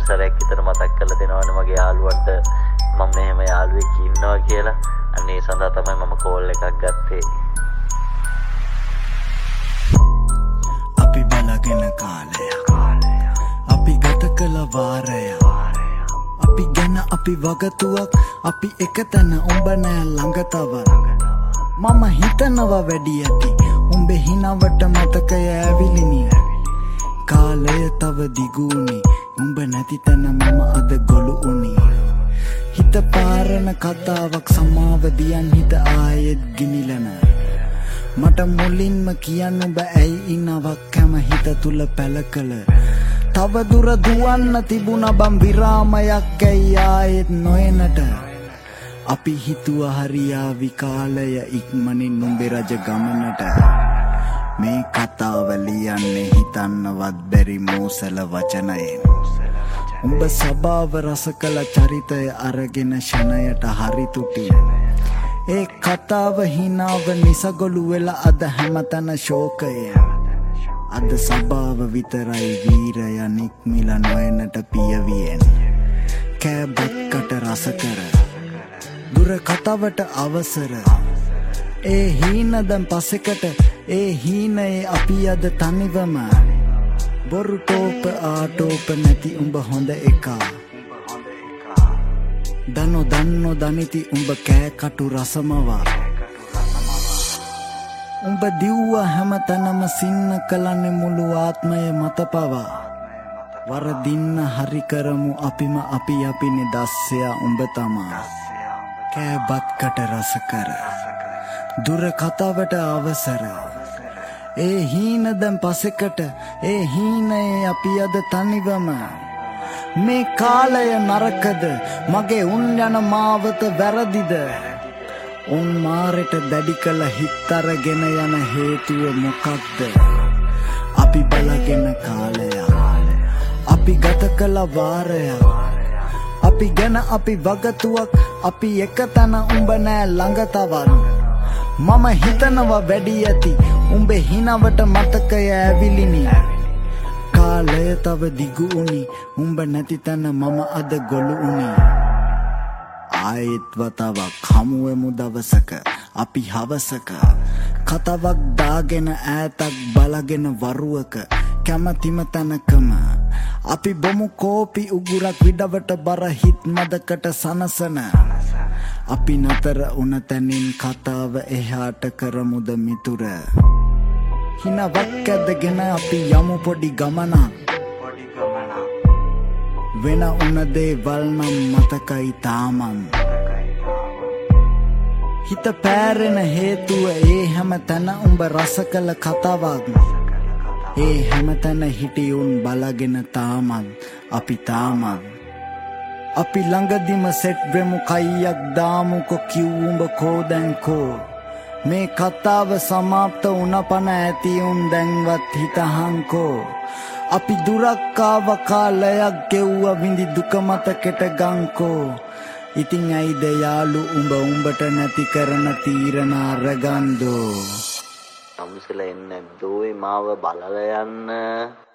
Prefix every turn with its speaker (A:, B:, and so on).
A: සැරයක් විතර මතක් කරලා දෙනවනේ මගේ යාළුවන්ට මම මෙහෙම යාළුවෙක් ඉන්නවා කියලා. අන්න ඒ සඳහා තමයි මම කෝල් එකක් ගත්තේ.
B: අපි බලගෙන කාලය අපි ගත කළ වාරය අපි ගැන අපි වගතුවක් අපි එකතැන උඹ නෑ ළඟ තව මම හිතනවා වැඩි ඇති උඹේ හිනවට මතකය ඇවිලිනි කාලය තව දිගුණි උඹ නැති තැන මම අද ගොළු උනි හිත පාරන කතාවක් සමාව දියන් හිත ආයෙත් ගිනිලන මට මුලින්ම කියන්න උඹ ඇයි ඉන්නවක් හැම හිත තුල පැලකල තව දුර දුවන්න තිබුණ බම් විරාමයක් ඇයි ආයෙත් නොයනට අපි හිතුව හරියාවි කාලය ඉක්මනින් නුඹේ රජ ගමනට මේ කතාව ලියන්නේ හිතන්නවත් බැරි මෝසල වචනයෙන් උඹ සබාව රස කළ චරිතය අරගෙන ෂණයට හරි තුටි ඒ කතාව හිනාව නිසගොළු වෙලා අද හැමතැන ශෝකය අද සබාව විතරයි වීරය නික්මිලා නොයනට පියවියෙන් කෑබත් කට රස කර දුර කතාවට අවසර ඒ හීන දැන් පසෙකට ඒ හීනයේ අපි අද තනිවම බොරු ටෝප ආටෝප නැති උඹ හොඳ එකා දන්නෝ දනිති උඹ කෑ කටු රසමවා උඹ දිව්වා හැමතැනම සින්න කලන්නේ මුළු ආත්මය මත පවා වරදින්න හරි කරමු අපිම අපිනේ දස්සයා උඹ තමා කෑබත් කට රස කර දුර කතාවට අවසර ඒ හීන දැන් පසෙකට ඒ හීනයේ අපි අද තනිවම මේ කාලය නරකද මගේ උන් යන මාවත වැරදිද උන් මාරට දැඩි කළ හිත් අරගෙන යන හේතුව මොකක්ද අපි බලගෙන කාලය අපි ගත කළ වාරය අපි ගැන අපි වගතුවක් අපි එකතැන උඹ නෑ ළඟ තවන් මම හිතනවා වැඩි ඇති උඹේ හිනවට මතකය ඇවිලිනි කාලය තව දිගු උනි උඹ නැති තැන මම අද ගොළු උනි ආයෙත් වතාවක් හමුවෙමු දවසක අපි හවසක කතාවක් දාගෙන ඈතක් බලගෙන වරුවක කැමතිම තැනකම අපි බොමු කෝපි උගුරක් විඩවට බර හිත් මදකට සනසන අපි නතර උන තැනින් කතාව එහාට කරමුද මිතුර හිනවක් ඇදගෙන අපි යමු පොඩි ගමනක් වෙන උන දේවල් නම් මතකයි තාමන් හිත පෑරෙන හේතුව ඒ හැම තැන උඹ රස කළ කතාවක් ඒ හැම තැන හිටියුන් බලගෙන තාමන් අපි තාමන් අපි ළඟදිම සෙට් වෙමු කයියක් දාමුකො කිව්වුඹ කෝ දැන් කෝ මේ කතාව සමාප්ත වුණ පන ඇති උන් දැන්වත් හිතහන්කෝ අපි දුරක් ආව කාලයක් ගෙව්ව විඳි දුක මතකෙට ගංකෝ ඉතින් ඇයිද යාළු උඹ උඹට නැති කරන තීරණ අරගන්දෝ
A: සම්සල එන්නේ නැද්දෝ මාව බලලා යන්න